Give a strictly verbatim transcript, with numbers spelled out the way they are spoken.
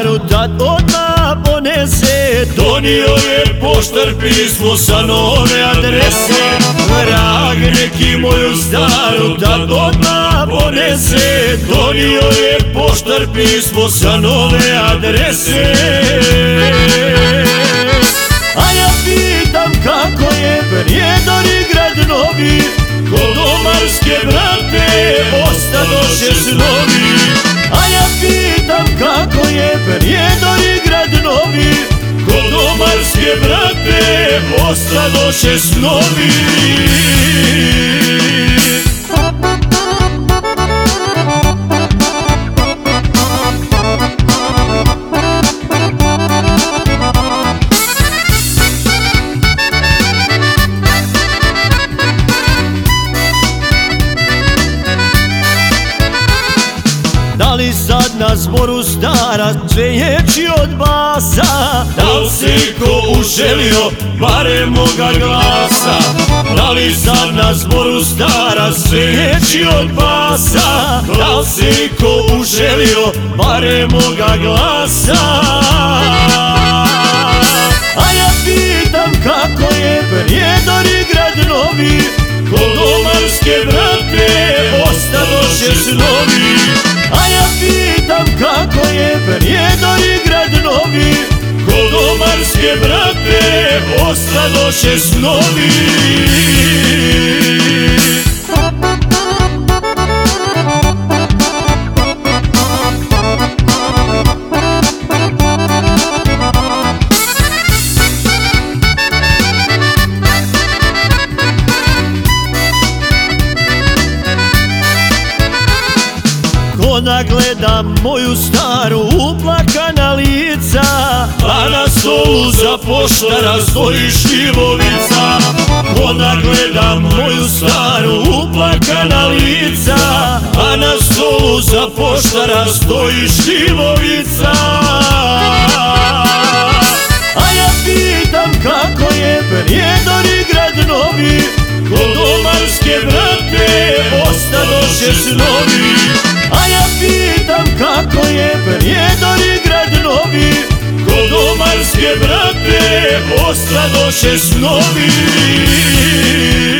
staru tad odmah ponese. Donio je poštar pismo sa nove adrese. Vrag neki moju staru tad odmah ponese. Donio je poštar pismo sa nove adrese. A ja pitam kako je Prijedor i grad novi, kod Omarske brate ostadoše snovi. A ja pitam kako je Prijedor i grad novi, kod Omarske brate ostadoše snovi. Da li sad na zboru stara cvejeći od basa? Da li si ko uželio barem moga glasa? Da li sad na zboru stara cvejeći od basa? Da li si ko uželio barem moga glasa? A ja pitam kako je Prijedor i grad novi, kod Omarske brate ostadoše snovi. A ja pitam kako je Prijedor i grad novi, kod Omarske brate ostadoše snovi. Ona gleda moju staru uplakana lica, a na stolu za poštara stoji šljivovica. Ona gleda moju staru uplakana lica, a na stolu za poštara stoji šljivovica. A ja pitam kako je Prijedor i grad novi, kod Omarske brate ostadoše snovi. A ja pitam kako je Prijedor i grad novi, kod Omarske brate ostadoše snovi.